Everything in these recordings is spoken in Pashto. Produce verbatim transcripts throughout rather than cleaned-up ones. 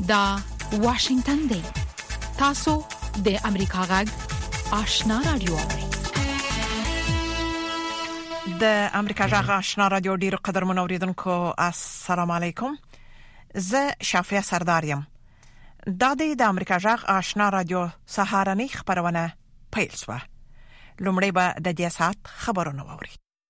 دا واشنگتن دی. تاسو د امریکا غږ آشنا رادیو. د امریکا غږ آشنا رادیو ډیر قدر منوریدونکو السلام علیکم. زه شافیا سردارم. دا د امریکا غږ آشنا رادیو سهارنی خبرونه پیل شوه. لومړی به د دې سات خبرونه ووري.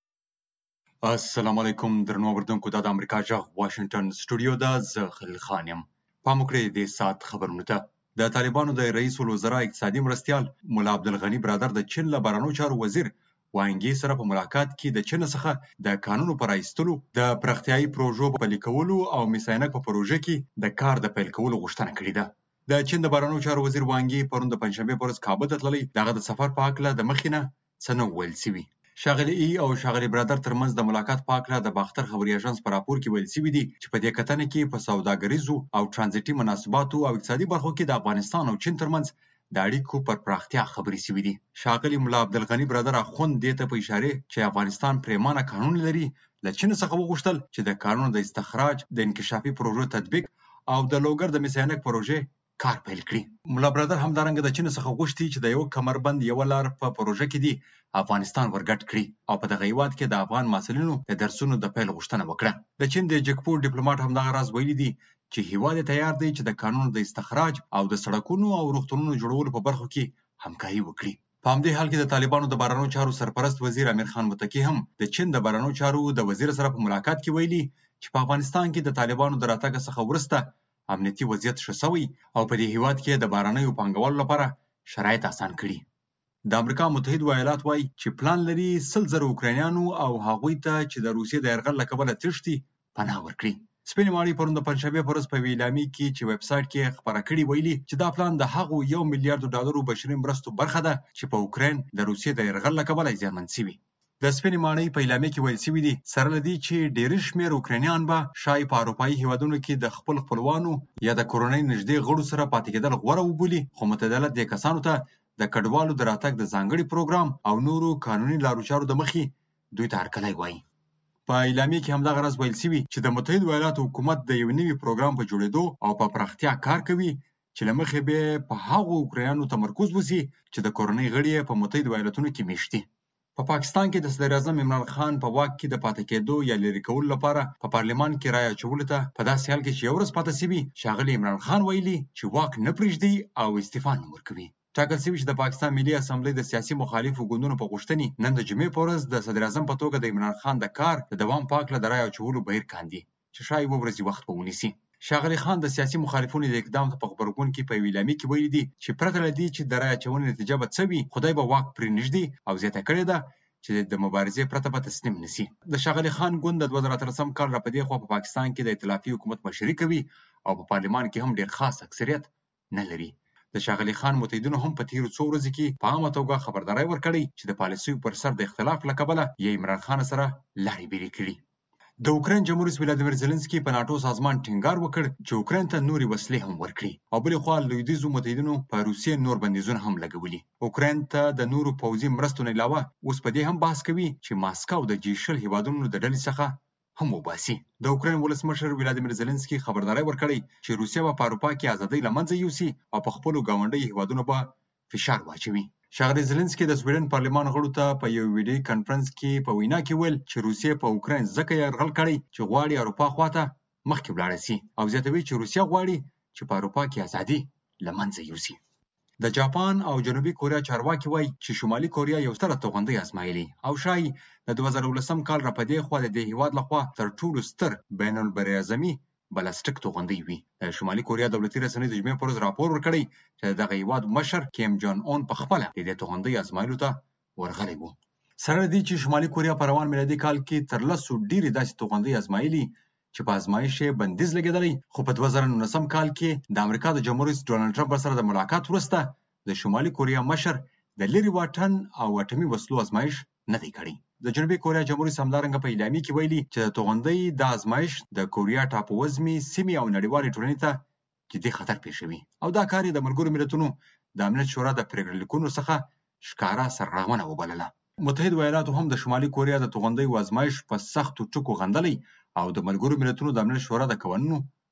السلام علیکم درنو اوریدونکو. د امریکا غږ واشنگټن سټوډیو دا زه خلیل خان یم. پام وکړئ د سات خبرونه ته. د طالبانو د رئیس الوزرا اقتصادي مرستیال مولا عبدالغنی برادر د چین له بهرنیو چارو وزیر وانګي سره په ملاقات کې د چین څخه د قانون پر ایستلو، د پراختیايي پروژو په پلي کولو او میساینک په پروژه کې د کار د پیل کولو غوښتنه کړې ده. د چین د بهرنیو چارو وزیر وانګي پرون د پنځشنبه په ورځ کابل ته تللی. دغه د سفر په اړه د مخینه څه نه ویل شوي. شاغلی ای او شاغلی برادر ترمنځ د ملاقات په اړه د باختر خبري اژانس په راپور کې ویل شوی دی چې په دې کتنه کې په سوداګریزو او ترانزیتي مناسباتو او اقتصادي برخو کې د افغانستان او چین ترمنځ د اړیکو پر پراختیا خبرې شوې دي. شاغلی مولا عبدالغنی برادر اخوند دې ته په اشاره چې افغانستان پریمانه قانون لري، له چین څخه وغوښتل چې د قانون د استخراج، د انکشافي پروژو تطبیق او د لوګر د میساینک پروژې کار پیل کړي. مولا برادر همدارنګه د چین څخه غوښتي چې د یو کمربند یو لار په پروژه کې دی افغانستان ورګټ کړي او په دغه هیواد کې د افغان محصلینو د درسونو د پیل غوښتنه وکړه. د چین د جګپور ډیپلوماټ همدغه راز ویلي دی چې هیواد تیار دی چې د قانون د استخراج او د سړکونو او روغتونونو جوړولو په برخو کې همکاري وکړي. په همدې حال کې د طالبانو د بهرنیو چارو سرپرست وزیر امیر خان متکی هم د چین د بهرنیو چارو د وزیر سره په ملاقات کې ویلي چې په افغانستان کې د طالبانو د راتګ څخه وروسته امنیتي وضعیت ښه شوی او په دې هیواد کې د بهرنیو پانګوالو لپاره شرایط آسان کړي. د امریکا متحده ایالات وايي چې پلان لري سل زره اوکراینیانو او هغوی ته چې د روسیې د یرغل له کبله تښتي پناه ورکړي. سپینې ماڼۍ پرون د پنځشنبې په ورځ په یوې اعلامیې کې چې ویب سایټ کې خپره کړې ویلي چې دا پلان د هغو یو میلیارډ ډالرو بشري مرستو برخه ده چې په اوکراین د روسیې د یرغل له کبله زیانمن شوي. د سپینې ماڼۍ په اعلامیه کې ویل شوي دي سره له دې چې ډېری شمېر اوکراینیان به شاید په اروپایي هیوادونو کې د خپل خپلوانو یا د کورنۍ نږدې غړو سره پاتې کېدل غوره وبولي، خو متعدله دې کسانو ته د کډوالو د راتګ د ځانګړي پروګرام او نورو قانوني لارو چارو د مخې دوی ته هرکلی وایي. په اعلامیه کې همدغه راز ویل شوي چې د متحده ایالاتو حکومت د یو نوي پروګرام په جوړېدو او په پراختیا کار کوي چې له مخې به په هغو اوکراینانو تمرکز وشي چې د کورنۍ غړي په متحده ایالاتونو کې میشتي. په پا پاکستان کې د صدر اعظم عمران خان په واک کې د پاتې کېدو یا لرې کولو لپاره په پارلمان کې رایه اچولو ته په داسې حال کې چې یو ورځ پاتې شوي، ښاغلي عمران خان ویلي چې واک نه پرېږدي او استعفا نه ورکوي. ټاکل شوي چې د پاکستان ملي اسامبلۍ د سیاسي مخالفو ګوندونو په غوښتنې نن د جمعې په ورځ د صدر اعظم په توګه د عمران خان د کار د دوام په هکله د رایې اچولو بهیر کاندي چې ښایي اووه ورځې وخت به ونیسي. ښاغلي خان د سیاسي مخالفینو د اقدام په خبرګون کې په یوې اعلامیې کې ویلي دي چې پرته له دې چې د رایې اچونې نتیجه به څه وي، خدای به واک پرې نږدي او زیاته کړې ده چې د مبارزې پرته به تسلیم نشي. د ښاغلي خان ګوند د دوه زره اتلسم کال را په دې خوا په پاکستان کې د ائتلافي حکومت مشري کوي او په پارلمان کې هم ډېر خاص اکثریت نه لري. د ښاغلي خان متحدینو هم په تیرو څو ورځو کې په عامه توګه خبرداری ورکړی چې د پالیسیو پر سر د اختلاف له کبله یې عمران خان سره لارې بیرې کړي. د اوکراین جمهور رئیس ولادیمیر زيلنسکي په ناټو سازمان ټینګار وکړ چې اوکراین ته نورې وسلې هم ورکړي او بلې خوا لویدیځو متحدینو په روسیې نور بندیزونه هم لګولي. اوکراین ته د نورو پوځي مرستو نه علاوه اوس په دې هم بحث کوي چې ماسکو د جي شل هیوادونو د ډلې څخه هم وباسي. د اوکراین ولسمشر ولادیمیر زيلنسکي خبرداری ورکړی چې روسیه به په اروپا کې ازادي له منځه یوسي او په خپلو ګاونډي هیوادونو به فشار واچوي. ښاغلی زيلنسکي د سویډن پارلمان غړو ته په یو ویډیو کانفرنس کې په وینا کې ویل چې روسیه په اوکراین ځکه یرغل کړی چې غواړي اروپا خواته مخکې ولاړه شي او زیاتوي چې روسیه غواړي چې په اروپا کې ازادي له منځه یوسي. د جاپان او جنوبي کوریا چارواکي وایي چې شمالي کوریا یو ستره توغندۍ ازمایلي او شایي د دوه زره اوولسم کال را په دې خوا د دې هیواد لخوا تر ټولو ستر بین البراعظمي بلاستیک توغندۍ وي. د شمالي کوریا دولتي رسنۍ د جمعې پر ورځ راپور ورکړی چې دغه هیواد مشر کیم جون اون په خپله د دې توغندۍ ازمایلو ته ورغلی و. سره له دې چې شمالي کوریا په روان میلادي کال کې تر لسو ډېرې داسې توغندۍ ازمایلي چې په ازمایښت یې بندیز لګېدلی، خو په دوه زره نولسم کال کې د امریکا د جمهور رئیس ډونالډ ټرمپ سره د ملاقات وروسته د شمالي کوریا مشر د لرې واټن او اټومي وسلو ازمایښت نه دی کړی. د جنوبي کوریا جمهور رئیس همدارنګه په اعلامیه کې ویلي چې د توغندۍ د ازمایښت د کوریا ټاپووزمې سیمې او نړیوالې ټولنې ته جدي خطر پېښوي او دا کار یې د ملګرو ملتونو د امنیت شورا د پرېکړې لیکونو څخه ښکاره سرغړونه وبلله. متحده ایالاتو هم د شمالي کوریا د توغندۍ ازمایښت په سختو ټکو غندلی او د ملګرو ملتونو د امنیت شورا د قوانینو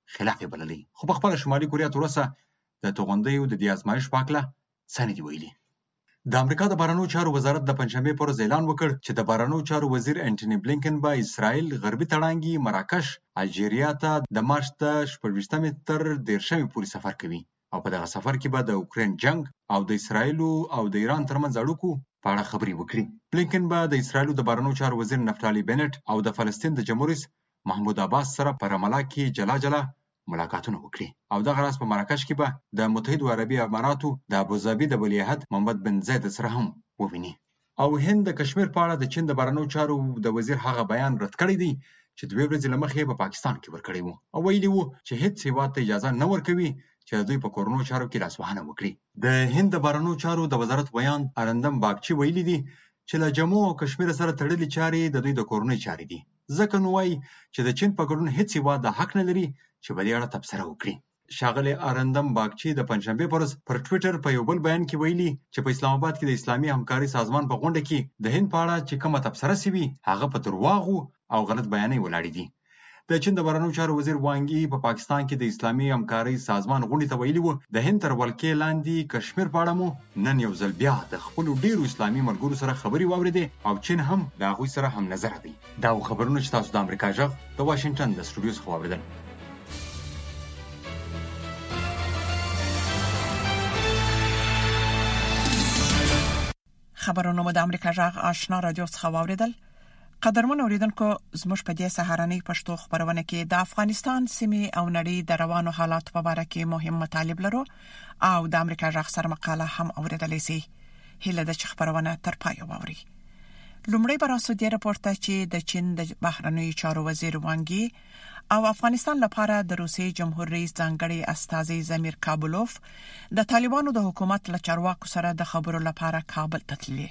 خلاف بللی. خو په خپل شمالي کوریا تر اوسه د توغندیو د دې ازمایښت په هکله څه نه دي ویلي. د امریکا د بهرنیو چارو وزارت د پنجشنبې پر ورځ اعلان وکړ چې د بهرنیو چارو وزیر انټوني بلینکن به اسرائیل غربي تړانګي مراکش الجیریا ته د مارچ د شپږ ویشتمې تر دېرشمې پورې سفر کوي او په دغه سفر کې به د اوکراین جنگ او د اسرائیل او د ایران ترمنځ اړیکو په اړه خبرې وکړي. بلینکن به د اسرائیل د بهرنیو چارو وزیر نفتالي بنت او د فلسطین د جمهور رئیس محمود عباس سره په رماله کې جلا جلا ملاقاتونه وکړي او دغه راز په مراکش کې به د متحده عربي اماراتو د ابوظبي د ولیعهد محمد بن زاید سره هم وویني. او هند د کشمیر په اړه د چین د بهرنیو چارو د وزیر هغه بیان رد کړی دی چې دوه ورځې له مخکې په پاکستان کې ورکړی وو او ویلي وو چې هیڅ هیواد ته اجازه نه ورکوي چې دوی په کورونو چارو کې لاسوهنه وکړي. د هند د بهرنیو چارو د وزارت بیان ارندم باغچی ویلي دی چې له جموں او کشمیر سره تړلې چارې د دوی د کورونو چارې دي. ځکه نو وایي چې د چین په ګډون هیڅ هیواد د حق نه لري چې په دې اړه تبصره وکړي. ښاغلی ارندم باغچی د پنجشنبې په ورځ پر ټویټر په یو بل بیان کې ویلي چې په اسلام آباد کې د اسلامي همکاري سازمان په غونډه کې د هند په اړه چې کومه تبصره سوي هغه په درواغو او غلط بیانې ولاړې دي. د چین د بهرنیو چارو وزیر وانګي په پا پاکستان کې د اسلامي همکاري سازمان غونډې ته ویلي وو د هند تر ولکې لاندې کشمیر په اړه مو نن یو ځل بیا د خپلو ډیرو اسلامي ملګرو سره خبرې واورېدې او چین هم د هغوی سره هم نظر دی. دا خبرونه چې تاسو د امریکا غږ د واشنګټن د سټوډیو څخه واورېدل. خبرونه مو د امریکا غږ آشنا رادیو څخه واوریدل. قدرمن اوریدونکو زموږ په دې سهارنۍ پښتو خبرونه کې د افغانستان سیمې او نړۍ د روانو حالات په اړه کې مهم مطالب لرو او د امریکا غږ سره مقاله هم اوریدلای شئ. هله د خبرونه تر پای واوري. لومړی براسو د راپورته چې د چین د بهرنیو چارو وزیر وانګي او افغانستان لپاره د روسي جمهور رئیس ځانګړي استازي زمیر کابلوف د طالبانو د حکومت له چارواکو سره د خبرو لپاره کابل ته تللي.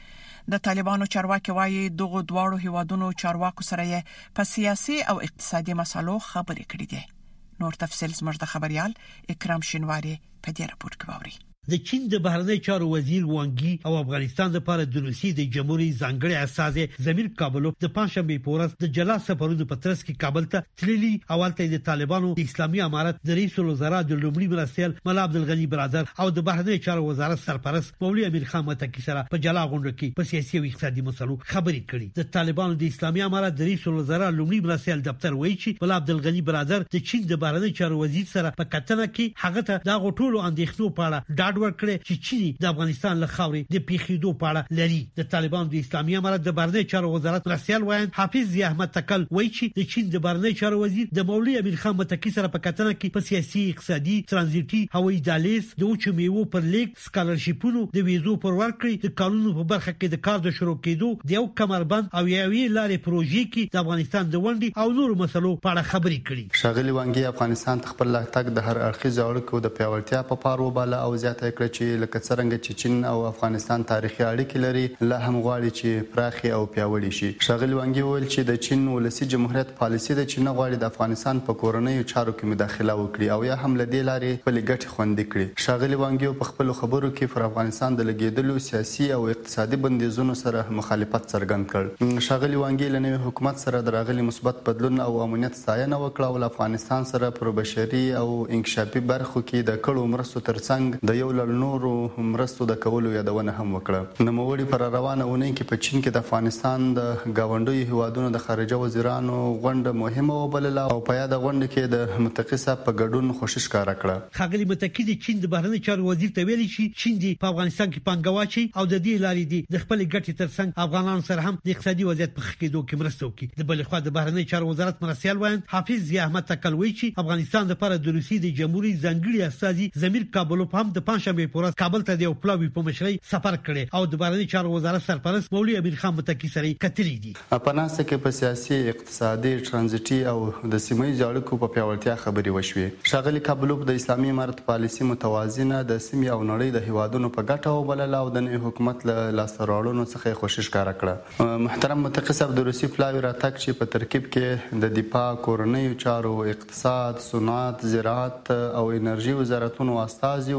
د طالبانو چارواکي وايي دغه دواړو هیوادونو چارواکو سره په سیاسي او اقتصادي مسلو خبرې کړې دي. نور تفصیل زموږ د خبريال اکرام شینواری په دې راپور کې واوري. د چین د بهرنیو چارو وزیر وانګي او افغانستان لپاره د روسي د جمهوریت ځانګړي استازي زمیر کابلوف د پنځشنبه په ورځ د جلا سفرونو په ترڅ کې کابل ته تللي او ولته د طالبانو د اسلامي امارت د رئیس الوزرا د لومړي مرستیال ملا عبدالغنی برادر او د بهرنیو چارو وزارت سرپرست مولوی امیر خان متکی سره په جلا غونډه کې په سیاسي او اقتصادي مسلو خبرې کړې. د طالبانو د اسلامي امارت د رئیس الوزرا لومړي مرستیال دفتر وایي چې ملا عبدالغنی برادر د چین د بهرنیو چارو وزیر سره په کتنه کې هغه ته د غټولو اندېښنو په اړه ډاډ ورکړي چې چین د افغانستان له خاورې د پیښېدو په اړه لري. د طالبانو د اسلامي امارت د بهرنیو چارو وزارت مرستیال وایي حافظ احمد تکل وایي چې د چین د بهرنیو چارو وزیر د مولوی امیر خان متکی سره په کتنه کې په سیاسي اقتصادي ترانزیټي هوایي دهلیز د اوچو میوو پر لیک سکالرشیپونو د ویزو پر ورکړې د قانونو په برخه کې د کار د شروع کېدو د یو کمربند او یوې لارې پروژې کې د افغانستان د ونډې او نورو مسلو په اړه خبرې کړې. ښاغلي وانګي افغانستان خپل لاتګ د هر اړخیز اړیکو د پیاوړتیا په پارو بالا او زیاته کړ چې لکه څنګه چې چین او افغانستان تاریخي اړیکې لري لا هم غواړي چې پراخي او پیاوړي شي. ښاغلي وانګي وویل چې د چین ولسی جمهوریت پالیسي د چین غواړي د افغانستان په کورنیو چارو کې مداخله وکړي او یا هم لدې لارې خپل ګټې خوندي کړي. ښاغلي وانګي په خپل خبرو کې پر افغانستان د لګیدلو سیاسي او اقتصادي بندیزونو سره مخالفت څرګند کړ. ښاغلي وانګي له نوي حکومت سره د راغلي مثبت بدلون او امنیت ستاینه وکړه او افغانستان سره پر بشري او انکشافي برخو کې د کړو مرستو ترڅنګ د یو لړ نورو مرستو د کولو یادونه هم وکړه. نوموړي پر روانه اونۍ کې په چین کې د افغانستان د گاونډیو هیوادونو د خارجه وزیرانو غونډه مهمه وبلله او په یاد غونډه کې د متقیسه په ګډون خوشش ښکاره کړه. ښاغلي متکی د چین د بهرنیو چارو وزیر ته ویلي چې چین دی په افغانستان کې پانګواچي او د دې لارې دی د خپل ګټې ترڅنګ افغانانو سره هم د اقتصادي وضعیت په ښه کېدو کې مرسته وکړي. د بل خوا د بهرنیو چارو وزارت مرستیال وایي حافظ احمد تکل وایي چې افغانستان لپاره د روسي د جمهوریت ځانګړي استازي زمیر کابلوف هم د پنځشنبه په ورځ کابل ته د پلاوی په مشرۍ سفر کړي او د بهرنیو چارو وزارت سرپرست مولوی امیر خان متکی سره کتلي دي. په ناسته کې په سیاسي اقتصادي ترانزیټي او د سیمه‌ییزو اړیکو په پیاوړتیا خبرې وشوې. ښاغلي کابلوف د اسلامي امارت پالیسي متوازنه د سیمې او نړۍ د هیوادونو په ګټه وبلله او د نوي حکومت له لاسته راوړنو څخه خوشش ښکاره کړه. محترم متقی صاحب د روسي پلاوی راتګ چې په ترکیب کې د دفاع کورنیو چارو اقتصاد صنعت زراعت او انرژي وزارتونو استازي وستایل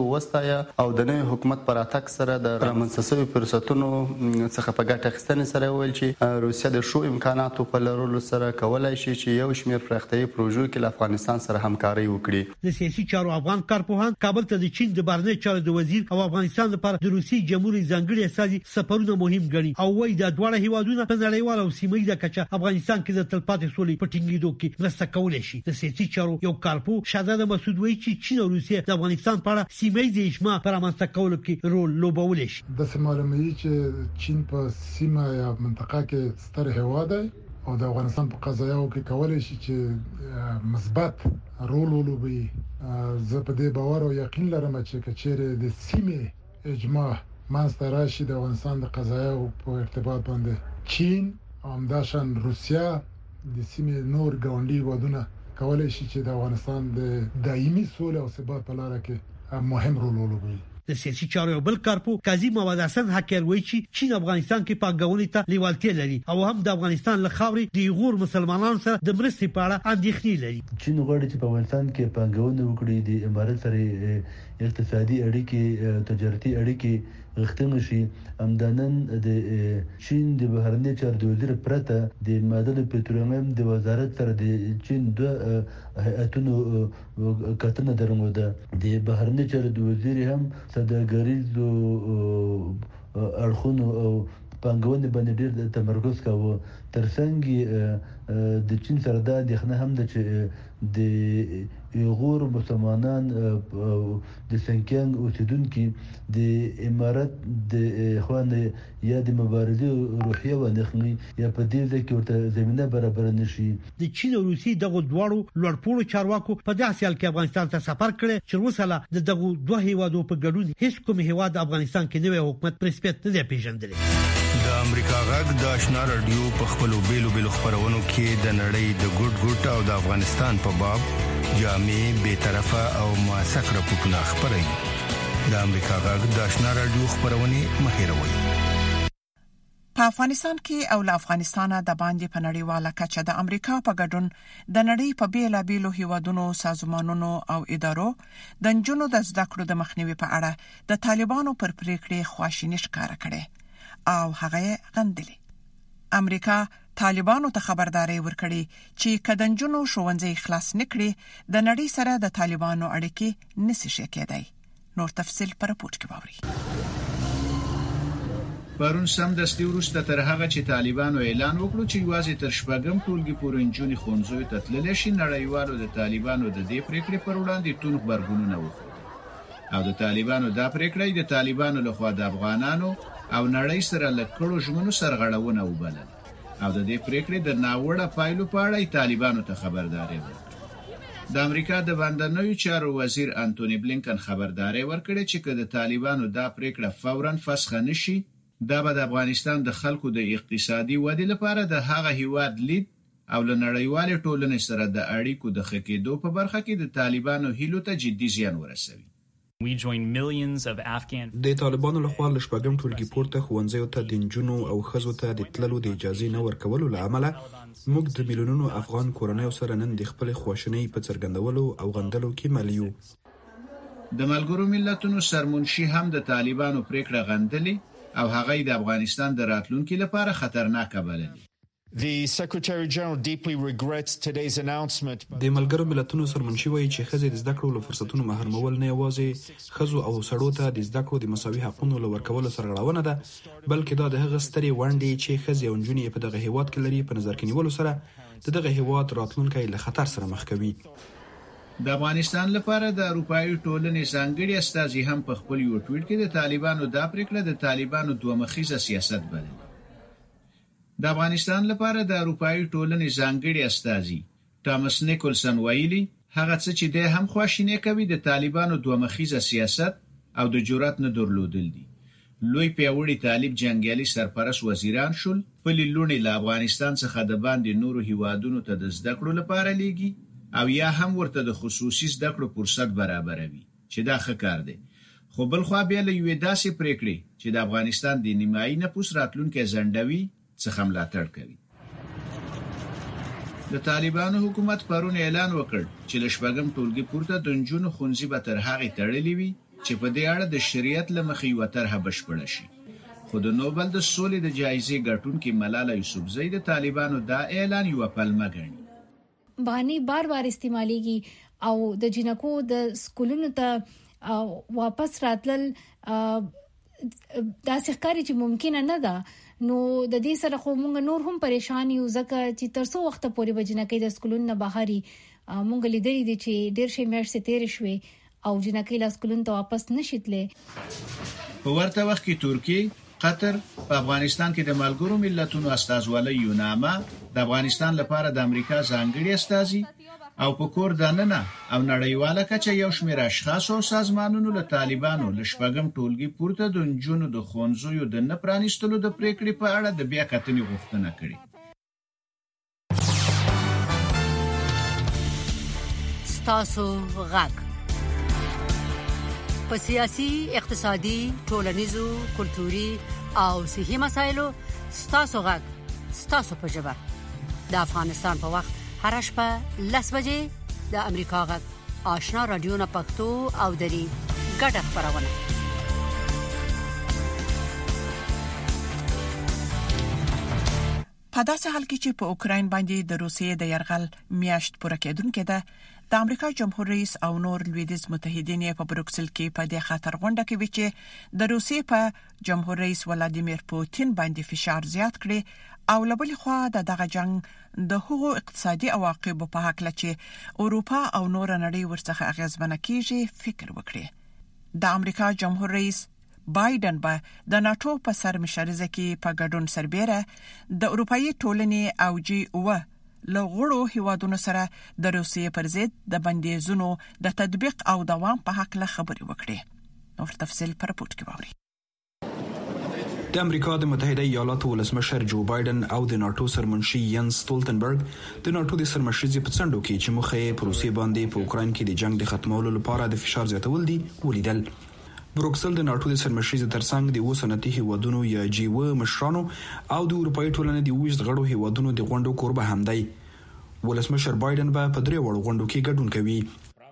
او د نوي حکومت پر اتک سره د رامنځته شوي فرصتونو څخه په ګټه اخیستنې سره ویل چې روسیه د ښو امکاناتو په لرلو سره کولای شي چې یو شمېر پراختیایي پروژو کې له افغانستان سره همکاري وکړي. د سیاسي چارو افغان کارپوهان کابل ته د چین د بهرنیو چارو د وزیر او افغانستان لپاره د روسي جمهوریت ځانګړي استازي سفرونه مهم ګڼي او وايي دا دواړه هیوادونه په نړیواله او سیمه ییزه کچه افغانستان کې د تلپاتې سولې په ټینګېدو کې مرسته کولی شي. د سیاسي چارو یو کارپو شهزاده مسعود وایي چې چین او روسیه د افغانستان په اړه سیمه ییزه اجماع پر رامنځته کولو کې رول لوبولی شي. د معلومي چې چین په سیمه یا منطقه کې ستر هیواد دی او د افغانستان په قضایاو کې کولای شي چې مثبت رول ولوبي. زه په دې باور او یقین لرم چې کچېره د سیمه اجماع ماسته راشي د افغانستان د قضایاو په ارتباط باندې چین او همداشان روسیا د سیمه نور ګاونډي ودونه کولای شي چې د افغانستان د دایمي سولې او ثبات په لار کې مهم رول ولوبي. د سیاسي چارو بل کارپو قاضي مواد حسن حکر وایي چې چین افغانستان کې پاګونې ته لیوالتیا لري او هم د افغانستان له خاورې د غور مسلمانانو سره د مرستې په اړه اندېښنې لري. چین غواړي چې په افغانستان کې پاګونې وکړي، د امارات سره اقتصادي اړیکې، تجارتي اړیکې غښتلې شي. همدانن د چین د بهرنیو چارو د وزیر پرته د معدن پټرولیم د وزارت سره د چین دوه هیئتونو کتنه درلوده. د بهرنیو چارو د وزیر هم سوداګریزو اړخونو او پانګونې باندې ډېر تمرکز کاوه. ترڅنګ د چین سره د اندېښنه هم ده چې د غور مسلمانان د سنکیانګ اوسیدونکو د امارات د خوانه یا د مبارزې روحیه باندې یا په دې ځکه ورته زمينه برابر نشي. د چین او روسي دغه دواړو لوړپوړو چارواکو په داسې حال کې افغانستان ته سفر کړی چې وروسته د دغه دوه هیوادو په ګډون هیڅ کوم هیواد افغانستان کې نوی حکومت پر سپیټ نه پیژندل. د امریکا غږ د آشنا رادیو په خپل بیلو بیلو خبرونو کې د نړۍ د ګډ ګډ او د افغانستان په باب جامع به طرفه او موثق راپورټونه خبري. د امریکا غږ د آشنا رادیو خبرونه مهیروي. په افغانستان کې او له افغانستانه د باندې په نړیواله کچه د امریکا په ګډون د نړۍ په بیلابیلو هیوادونو، سازمانونو او ادارو د نجونو د زده کړو د مخنیوي په اړه د طالبانو پر پریکړې خواشیني ښکاره کړې او هغه غندلې. امریکا طالبانو ته خبرداري ورکړي چې کدنجونو ښوونځي خلاص نکړي د نړۍ سره د طالبانو اړیکې نشي شي کېدای. نور تفصيل پر راپورټ کې باوري. پرون سم دستي ورسته تر هغه چې طالبانو اعلان وکړو چې یوازې تر شپږم ټولګي پورې انجونی خونځوي ته تللی شي، نړیوالو د طالبانو د دې پریکړې پر وړاندې تون خبرګونونه وکړل او د طالبانو دا پریکړه د طالبانو لخوا د افغانانو او نړۍ سره لکړو ژمنو سرغړونه وبلل او د دې پریکړې د ناوړه پایلو په اړه طالبانو ته خبرداري ورکړه. د امریکا د بهرنیو چارو وزیر انټونی بلینکن خبرداري ورکړه چې که د طالبانو دا پریکړه فوراً فسخ نشي، دا به د افغانستان د خلکو د اقتصادي ودې لپاره د هغه هیواد لید او له نړیوال ټولنې سره د اړیکو د ښه کېدو په برخه کې د طالبانو هیلو ته جدي زیان ورسوي. د طالبانو لخوا له شپږم ټولګي پورته ښوونځیو ته د نجونو او ښځو ته د تللو د اجازې نه ورکولو له امله موږ د میلیونونو افغان کورنیو سره نن د خپل خواشینۍ په څرګندولو او غندلو کې مل یو. د ملګرو ملتونو سرمنشي هم د طالبانو پریکړه غندلې او هغه د افغانستان د راتلونکو لپاره خطرناک بللې. The Secretary General deeply regrets today's announcement. د ملګرو ملتونو سرمنشي وایي چې ښځې د زده کړو له فرصتونو محرومول نه یوازې ښځو او سړو ته د زده کړو د مساوي حقونو له ورکولو سرغړونه ده، بلکې دا د هغه سترې ونډې چې ښځې او نجونې په دغه هیواد کې لري په نظر کې نیولو سره د دغه هیواد راتلونکی له خطر سره مخ کوي. د افغانستان لپاره د اروپایي ټولنې ځانګړي استازي هم په خپل یو ټویټ کې د طالبانو دا پریکړه د طالبانو دوه مخیزه سیاست بللې. د افغانستان لپاره د اروپایي ټولنې ځانګړي استازي ټامس نیکولسن ویلي هغه څه چې د هم خواشینی کوي د طالبانو دوه مخیزه سیاست او د جرأت نه درلودل دي. لوی پیاوړي طالب جنگیالي سرپرست وزیران شول، خپل لونې له افغانستان څخه د باندې نورو هیوادونو ته د زده کړو لپاره لیږي او یا هم ورته د خصوصي زده کړو فرصت برابروي چې دا ښه کار دی. خو بل خو بیا له یوې داسې پریکړې چې د افغانستان د نیمایي نفوس راتلونکي ځنډوي څخه ملاتړ کوي. د طالبانو حکومت پرون اعلان وکړ چې له شپږم ټولګي پورته د نجونو ښوونځي به تر هغې تړلي وي چې په دې اړه د شریعت له مخې یو طرحه بشپړه شي. خو د نوبل د سولې د جایزې ګټونکې ملاله یوسفزۍ د طالبانو دا اعلان یو پلمه ګڼي. بهاني بار بار استعماليږي او د جنکو د سکولونو ته واپس راتلل دا ښکاري چې ممکن نه ده. نو د دې سره خو موږ نور هم پریشان یو ځکه چې تر څو وخت پورې به جنکې د سکولونو نه بهاري موږ لیدلې دي چې ډېر شي میاشتې تیر شوي او جنکې له سکولونو ته واپس نشیتلې. په ورته وخت کې ترکیه، قطر په افغانستان کې د ملګرو ملتونو استازولۍ یوناما د افغانستان لپاره د امریکا ځانګړي استازي او په کور دننه او نړیواله کچه یو شمېر اشخاص او سازمانونو له طالبانو له شپږم ټولګي پورته د نجونو د ښوونځیو د نه پرانیستلو د پریکړې په اړه د بیا کتنې غوښتنه کړې. ستاسو غږ په سیاسي، اقتصادي، ټولنیزو، کلتوري او صحي مسایلو ستاسو غږ ستاسو په ژبه د افغانستان په وخت هر شپه لس بجې د امریکا غږ آشنا رادیو نه پښتو او دري ګډه خبرونه. په داسې حال کې چې په اوکراین باندې د روسیې د يرغل میاشت پوره کېدونکې ده، د امریکا جمهور رئیس او نور لویدیځ متحدین په بروکسل کې په دې خاطر غونډه کوي چې د روسیې په جمهور رئیس ولادیمیر پوتین باندې فشار زیات کړي او لبل خو د دغه جنگ د هغو اقتصادي عواقب په حق لچې اروپا او نور نړۍ ورڅخه اغیزمنه کیږي فکر وکړي. د امریکا جمهور رئیس بایدن به د ناتو په سر مشرزه کې په ګډون سربېره د اروپאי ټولنې او جی او له غړو هیوادونو سره د روسیې پر ضد د بندیزونو د تطبیق او دوام په حق له خبرې وکړي. نور تفصیل پر پورت کې باوري. د امریکا د متحده ایالاتو ولسمشر جو بایدن او د ناتو سرمنشي ینس ستولتنبرګ د ناتو د سرمشرزي په څنډو کې چې مخه په روسیې باندې په اوکراین کې د جنگ د ختمولو لپاره د فشار زیاتول دي ولیدل. بروکسل د ناتو د سرمشرزي ترڅنګ د وسنتي هیوادونو یا جی او مشرانو او د اروپאי ټولنې د وښت غړو هیوادونو د غونډو کوربه هم دی. ولسمشر بایدن به په درې وړو غونډو کې ګډون کوي.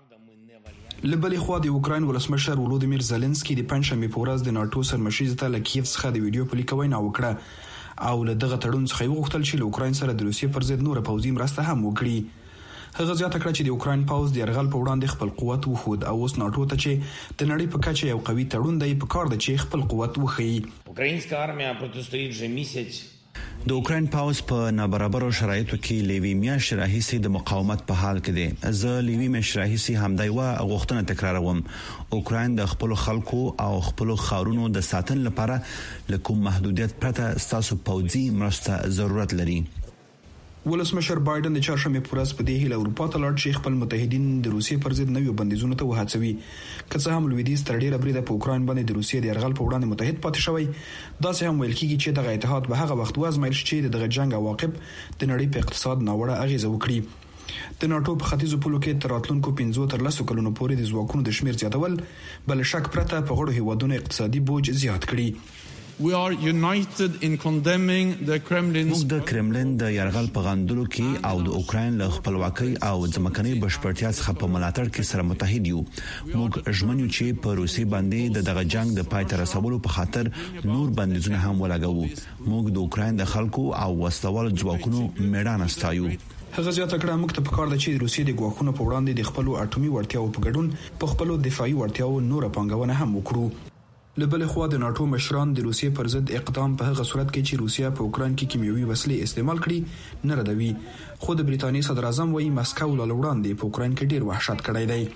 لبلې خو د اوکراین ولسمشر ولودیمیر زيلنسکي د پنځمې په ورځ د ناتو سرمشرزي ته له کیف څخه د ویډیو په لیک وینا وکړه او له دغه تړون څخه وغوښتل چې له اوکراین سره د روسیې پر ضد نور پوځي مرسته هم وکړي. هغه زیاته کړه چې د اوکراین پوځ د يرغل په وړاندې خپل قوت وښود او اوس ناتو ته چې د نړۍ په کچه یو قوي تړون دی په کار دی چې خپل قوت وښيي. اوکراینska armia protestuє вже місяць. د اوکراین پاوز په نابرابرو شرایطو کې لیوی میاشت راهیسې د مقاومت په حال کې دی. زه لیوی میاشت راهیسې همدای و غوښتنه تکراروم. اوکراین د خپل خلکو او خپل خاورونو د ساتنې لپاره له کوم محدودیت پرته ستاسو پوځي مرسته ضرورت لري. ولسمشر بایدن د چهارشنبه په ورځ په دې هیله اروپا ته لاړ چې خپل متحدین د روسیې پر ضد نویو بندیزونو ته وهڅوي. که څه هم لویدیځ تر ډیره بریده په اوکراین باندې د روسیې د يرغل په وړاندې متحد پاتې شوی، دا څه هم ویل کیږي چې دغه اتحاد به هغه وخت وازمایل شي چې دغه جنگ عواقب د نړۍ په اقتصاد ناوړه اغیزه وکړي. د ناتو په ختیځو پولو کې تر راتلونکو پنځه تر لسو کلونو پورې د ځواکونو د شمیر زیاتول بل شک پرته په غړو هیوادونو اقتصادي بوج زیات کړي. We are united in condemning the Kremlin's موږ د کرملین د يرغل په غندلو کې او د اوکراین له خپلواکۍ او ځمکنۍ بشپړتیا څخه په ملاتړ کې سره متحد یو. موږ ژمنو چې په روسي باندې د دغه جنگ د پای ته رسولو په خاطر نور بندیزونه هم ولګوو. موږ د اوکراین د خلکو او وسلوال ځواکونو میړانه ستایو. هغه زیاته کړه موږ ته پکار ده چې روسیې د ګواښونو په وړاندې د خپل اټومي وړتیاو په ګډون په خپل دفاعي وړتیاو نور پنګونه هم وکړو. لبل خو د ناتو مشران د روسیې پر ضد اقدام په هغه صورت کې چې روسیا په اوکراین کې کیمیاوي وسلې استعمال کړي نه ردوي. خو د بریټانیا صدر اعظم وايي مسکو له وړاندې په اوکراین کې ډیر وحشت کړی دی.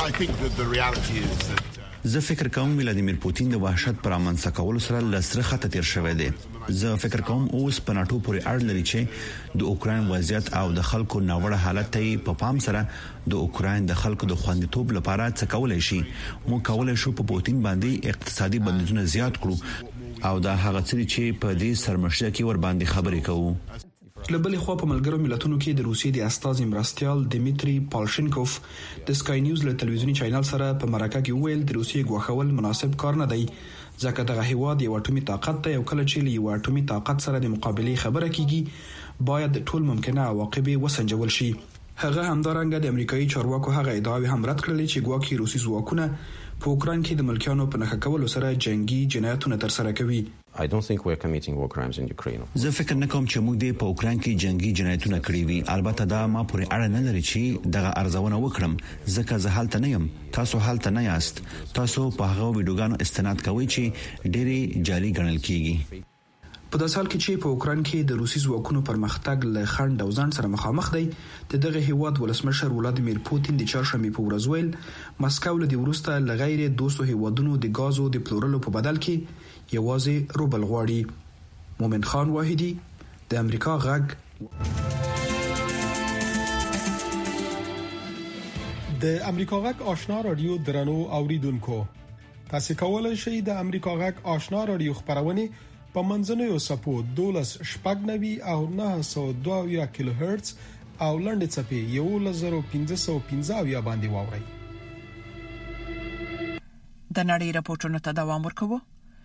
زه فکر کوم ولادیمیر پوتین د وحشت پر امانځ کولو سره لسره خطه تیر شوی دی. زه فکر کوم اوس په ناتو پورې اړه لري چې د اوکراین وضعیت او د خلکو ناوړه حالت ته په پام سره د اوکراین د خلکو د خوندیتوب لپاره څه کولای شي. مو کولای شو په پوتین باندې اقتصادي بندیزونه زیات کړو او دا هغه څه چې په دې سرمشره کې ور باندې خبرې کوو. لبلې خو په ملګرو ملتونو کې د روسیې د استازي مرستيال دیمیتری پالشینکوف د سکای نیوز له تلویزیونی چینل سره په مرکه کې ویل د روسیې غوښول مناسب کار نه دی ځکه دغه هیواد یو اټومي طاقت ته یو کله چې یو اټومي طاقت سره د مقابله خبره کیږي باید ټول ممکنه عواقب وسنجول شي. هغه همدارنګه د امریکایي چارواکو هغه ادعاوې هم رد کړلې چې ګواکې روسي ځواکونه په اوکران کې د ملکیانو په نخښه کولو سره جنگي جنایتونه ترسره کوي. I don't think we're committing war crimes in Ukraine. زه فکر نه کوم چې موږ د په اوکران کې جنگي جنایتونه کړی وي. البته دا ما پورې اړه نه لري چې دغه ارزونه وکړم ځکه زه حالت نه یم. تاسو حالت نه یاست. تاسو په هغه ویډیوګانو استناد کوئ چې ډېری جعلي ګڼل کیږي. په داسې حال کې چې په اوکران کې د روسي ځواکونو پرمختګ له خنډ او ځان سره مخامخ دی، د دغه هیواد ولسمشر ولادیمیر پوتین د چهارشنبه په ورځ ویل مسکو له دې وروسته له غیر دوستو هیوادونو د غازو د پلورلو په بدل کې یوازې روبل غواړي. مومن خان واحدی، د امریکا غږ. د امریکا غږ آشنا رادیو درنو اوریدونکو، تاسو کولای شئ د امریکا غږ آشنا رادیو خبرونه په منځنوي سپو دولس شپږ نوي او نه سوه دوه کیلو هرتز او لنډ چپی یو لزر پنځه سوه پنځه باندې واورئ. د نړۍ راپورټونو ته دوام ورکوو.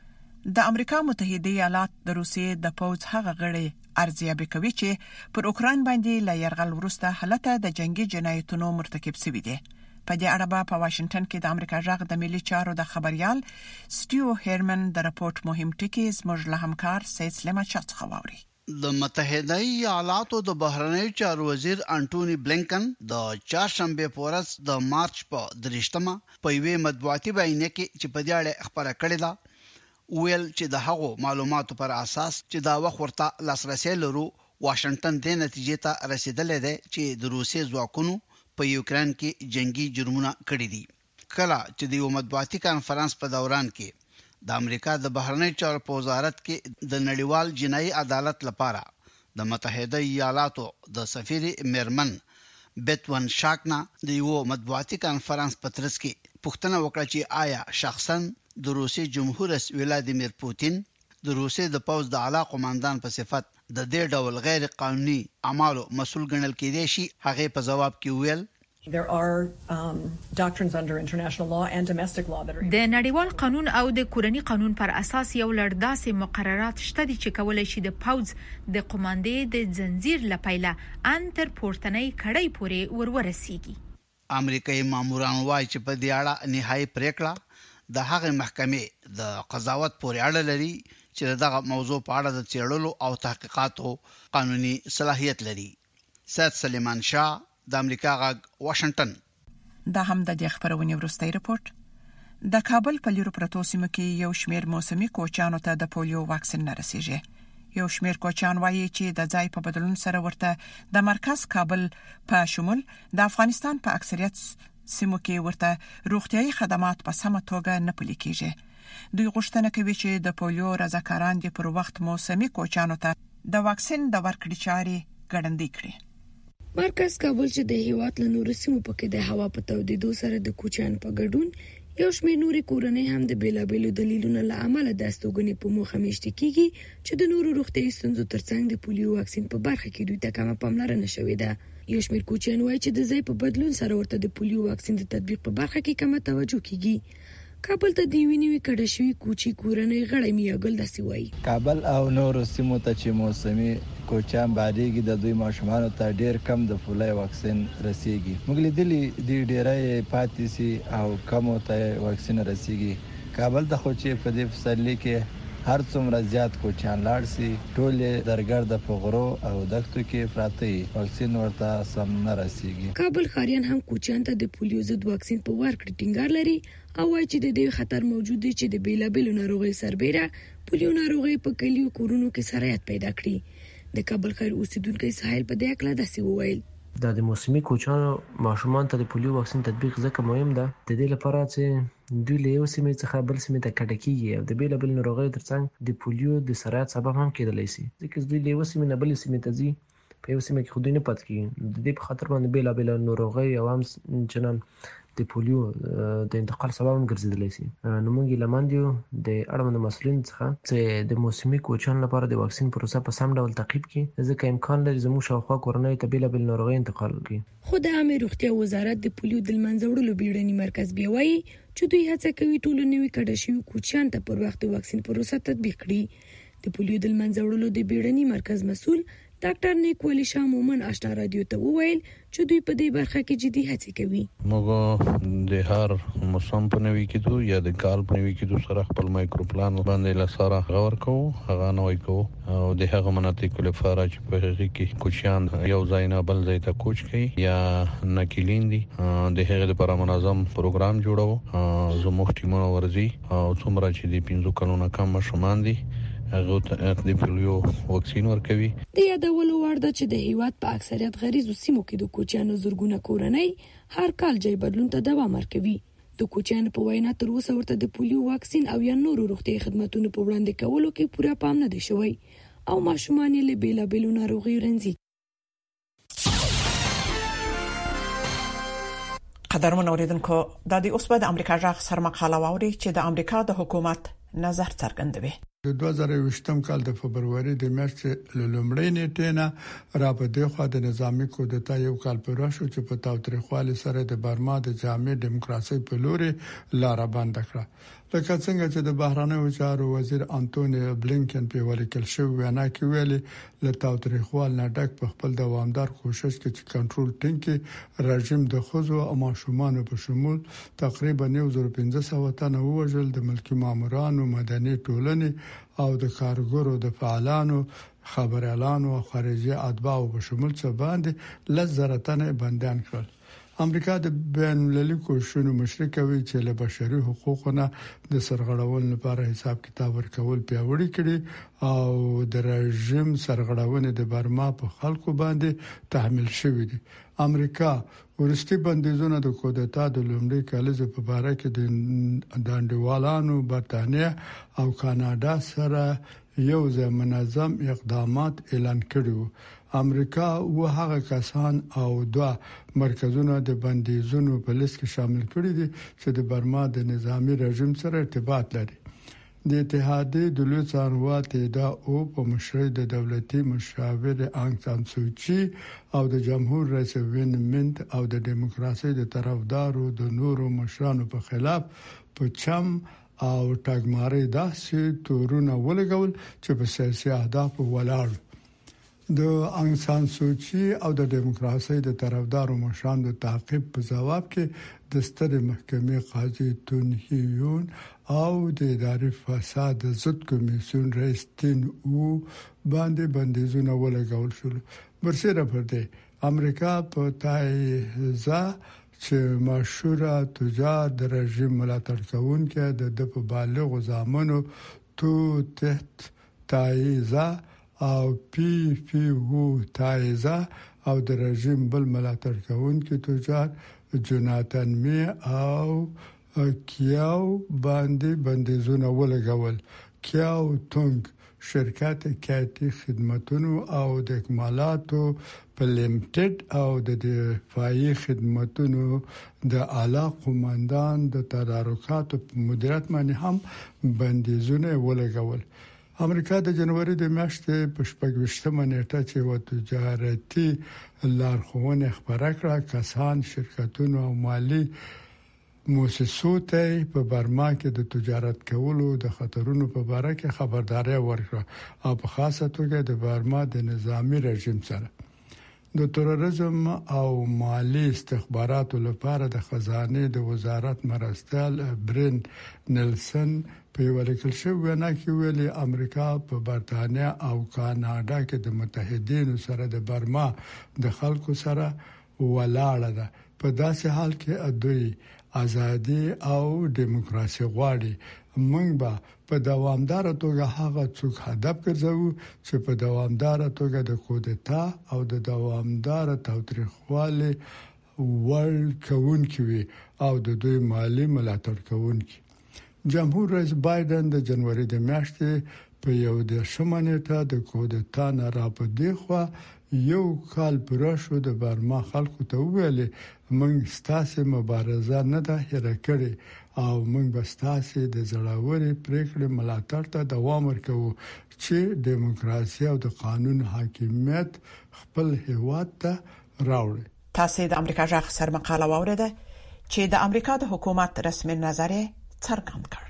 د امریکا متحده ایالات د روسیې د پوځ هغه غړي ارزیابي کوي چې پر اوکران باندې لا يرغل وروسته حالت د جنگي جنایتونو مرتکب شوی دی. په دې اړه په واشنگټن کې د امریکا ژغ د ملي چارو د خبريال سټیو هیرمن د راپورټ مهم ټکی زموږ له همکار سید سلیمان شاه څخه واوري. د متحده ایالاتو د بهرنیو چارو وزیر انټونی بلینکن د چهارشنبه په ورځ د مارچ په درشتمه په یوه مطبوعاتي بیانیه کې چې په دې اړه خبره کړې ده ویل چې د هغو معلوماتو پر اساس چې دا وخت ورته لاسرسي لرو واشنگټن د نتیجې ته رسیدلې ده چې د روسي ځواکونو په یوکران کې جنگي جرمونه کړی دي. کله چې د یو مطبوعاتي کانفرنس په دوران کې د امریکا د بهرنیو چارو په وزارت کې د نړیوال جنایي عدالت لپاره د متحده ایالاتو د سفیر میرمن بیتون شاکنا د یو مطبوعاتي کانفرنس په ترڅ کې پوښتنه وکړه چې آیا شخصا د روسي جمهور رئیس ولادیمیر پوتین د روسي د پوځ د اعلی قوماندان په صفت د دې ډول غیر قانوني اعمالو مسؤل ګڼل کېدی شي. هغه په جواب کې ویل There are um, doctrines under international law and domestic law that are د نړیوال قانون او د کورني قانون پر اساس یو لړ داسې مقررات شته چې کولای شي د پوز د قوماندې د زنجیر لپاره ان تر پورتنۍ کړۍ پورې ورورسیږي. امریکایي ماموران وايي چې په دې اړه نهایي پریکړه د هغه محکمې د قضاوت پورې اړه لري چې دغه موضوع په اړه د چیرلو او تحقیقاتو قانوني صلاحیت لري. سید سلیمان شاه، د امریکا غږ، واشنگټن. دا هم د دې خبرونې وروستۍ رپورت. د کابل په لیرو پرتو سیمو کې یو شمېر موسمي کوچانو ته د پولیو واکسین نه رسیږي. یو شمېر کوچان وایي چې د ځای په بدلون سره ورته د مرکز کابل په شمول د افغانستان په اکثریت سیمو کې ورته روغتيایي خدمات په سمه توګه نه پلي کیږي. دوی غوښتنه کوي چې د پولیو رضاکاران د پر وخت موسمي کوچانو ته د واکسین د ورکړې چارې ګړندۍ کړي. مرکز کابل چې د هیواد له نورو سیمو پکې د هوا په تودیدو سره د کوچان په ګډون یو شمېر نوري کورنۍ هم د بیلابېلو دلیلونو له امله د استوګنې په موخه میشت کیږي چې د نورو روغتيایي ستونزو ترڅنګ د پولیو واکسین په برخه کې دوی ته کومه پاملرنه شوې ده. یو شمېر کوچان وایي چې د ځای په بدلون سره ورته د پولیو واکسین د تطبیق په برخه کې کومه توجه کیږي. کابل ته دی ویني کډه شوی کوچی کورنۍ غړی میاګل داسي وایي. کابل او نور سیمو ته چې موسمي کوچان باندې د دوی ماشومان ته ډیر کم د پولیو واکسین رسیږي. موږ لیدلی د ډیرای پاتې سي او کم ته واکسین رسیږي. کابل ته خو چې په دې فصل کې هر څومره زیات کوچان لاړ سي ټول درګرد په غرو او دښتو کې پراته واکسین ورته سم نه رسیږي. کابل خاریان هم کوچان ته د پولیو ضد واکسین په ورکړه ټینګار لري او وايي چې د دې خطر موجود دی چې د بیلابېلو ناروغي سربېره پولیو ناروغي په کلیو کورونو کې سرایت پیدا کړي. د کابل خیر اوسیدونکو ساحل په دې اړه داسې وویل. دا د موسمي کوچانو ماشومان ته د پولیو واکسین تطبیق ځکه مهم ده د دې لپاره چې دوی له یو سیمې څخه بل سیمې ته کډه کیږي او د بیلابېلو ناروغیو ترڅنګ د پولیو د سرایت سبب هم کېدلی شي ځکه دوی له یو سیمې نه بل سیمې ته ځي په یو سیمه کې خو دوی نه پاتې کیږي. د دې په خاطر باندې بیلابېلو ناروغۍ او هم جنان د پولیو د انتقال سبب هم ګرځیدلی شي. نو موږ لمن یو د اړوند مسؤلین څخه چې د موسمي کوچان لپاره د واکسین پروسه په سم ډول تعقیب کړي ځکه امکان لري زموږ شاوخوا کورنۍ ته بیلابېل ناروغۍ انتقال کړي. خو د عامه روغتیا وزارت د پولیو د منځه وړلو بیړني مرکز بیا وایي چې دوی هڅه کوي ټول نوي کډه شوي کوچان ته پر وخت واکسین پروسه تطبیق کړي. د پولیو د منځه وړلو د بیړني مرکز مسؤل ډاکټر نیکولي شاه مومن آشنا رادیو ته وویل چې دوی په دې برخه کې جدي هڅې کوي. موږ د هر موسم په نوي کېدو یا د کال په نوي کېدو سره خپل مایکرو پلان باندې لاساره غور کوو، هغه نوې کوو او د هغه مناطق لپاره چې په هغه کې کوچیان یو ځای نه بل ځای ته کوچ کوي یا نکیلین دي د هغه لپاره منظم پروګرام جوړو. زموږ ټیمونه ورزي او څومره چې د پنځو کلونو کم ماشومان دي هغه ته د پولیو واکسین ورکوي. د یادولو وړ ده چې د هیواد په اکثریت غریزو سیمو کې د کوچیانو زورګونه کورنۍ هر کال ځای بدلون ته دوام ورکوي. د کوچیانو په وینا تر اوسه ورته د پولیو واکسین او یا نورو روغتي خدماتونو په وړاندې کولو کې پوره پام نه دی شوی او ماشومان له بیلابېلو ناروغیو رنځي. قدرمن اوریدونکو د دې اوس په د امریکا ځخ سر مقاله واوري چې د امریکا د حکومت نظر څرګندوي. د دوه زره یوولسم کال د فبرवरी د میاشتې لومړۍ نیټې نه را په دغه د نظامی کودتا یو کال پوره شو چې په تاوتریخوالي سره د برما د جامع دیموکراسي په لوري لار بند کړه. لکه څنګه چې د بهرانه چارو وزیر انټونی بلینکن په ولیکل شو وینا کې ویلي له تاوتریخوال نه ډک په خپل دوامدار کوشش کې چې کنټرول ټینګي رژیم د خوځو او ماشومان په شمول تقریبا یو زر پنځه سوه تنه وژل، د ملکی مامورانو، مدني ټولنې او د کارګرو د فعالانو، خبريالانو او خارجي اتباعو په شمول څه باندې لزر تنه بنديان کړل. امریکا د بین المللي کوششونو مشري کوي چې له بشري حقوقونو د سرغړونې لپاره حساب کتاب ورکول پیاوړي کړي او د رژیم سرغړونې د برما په خلکو باندې تحمیل شوې دي. امریکا ورستي بندیزونه د کودتا د لومړي کال په باره کې د دانډوالانو برتانیا او کاناډا سره یو ځای منظم اقدامات اعلان کړي. امریکا و هغه کسان او دوه مرکزونه د بندیزونو په لیست کې شامل کړي دي چې د برما د نظامی رژیم سره ارتباط لري. د اتحادیې د لوی څارنوال دا او په مشرۍ د دولتي مشاور انګ سان سوچي او د جمهور رئیس وین منت او د دیموکراسي د طرفدارو د نورو مشرانو په خلاف په چم او ټاګماري داسې تورونه ولګول چې په سیاسي اهداف ولاړ. د انګ سان سوچي او د دیموکراسي د طرفدارو مشران د تعقیب په جواب کې د ستر محکمې قاضي تون هیون او د اداري فساد ضد کمیسیون رئیس تین او باندې بندیزونه ولګول شول. برسره پر دې امریکا په تایزه چې مشهوره تجار د رژیم ملاتړ کوونکې د د په بالغ زامنو تو تحت تایزه او پی پی وو تایزه او د رژیم بل ملاتړ کوونکي تجار جوناتن می او کیاو باندې بندیزونه ولګول. کیاو تونګ شرکت کاتی خدماتونو او د اکمالاتو په لیمټډ او د دفاعي خدماتونو د اعلی قومندان د تدارکاتو په مدیریت باندې هم بندیزونه ولګول. امریکا د جنوري د میاشتې په شپږمه نیټه چې و تجارتي لارښوونه خبره کړه کسان، شرکتونه او مالی مؤسسو ته په برما کې د تجارت کولو د خطرونو په اړه کې خبرداري ورکړه او په خاصه توګه د برما د نظامی رژیم سره د تروریزم او مالی استخباراتو لپاره د خزانه د وزارت مرستیال برین نیلسن په ولیکل شوی وینا کې ویلي امریکا په برتانیا او کاناډا کې د متحدینو سره د برما د خلکو سره ولاړه ده. په داسې حال کې دوی ازادي او دیموکراسي غواړي. موږ به په دوامدار توګه هغه څوک هدف ګرځو چې په دوامدار توګه د کودتا او د دوامدار تاوتریخوالي ورلد کوونکی وي او د دوی مالی ملاتړ کوونکی. جمهور رئیس بایدن د جنوري د میاشتې په یو د شمنټه د کودتا نه را پدې خو یو کال پوره شو د برما خلکو ته ویلي موږ ستاسو مبارزه نه ده هېره کړې او موږ به ستاسو د زړوري پریکړې ملاتړ ته دوام ورکوو چې دیموکراسي او د قانون حاکمیت خپل هیواد ته راوړي. تاسو د امریکا ځخ سر مقاله واوریده چې د امریکا د حکومت رسمي نظر څرګند کړ.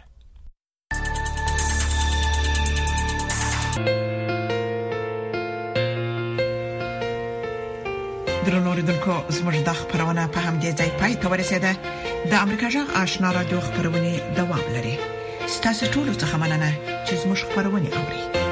درنو اوریدونکو زموږ د خبرونه په همدې ځای پای ته ورسیده. د امریکا جغ آشنا رادیو خبرونه دوام لري. ستاسو ټول څه مننه چې زموږ خبرونه اوري.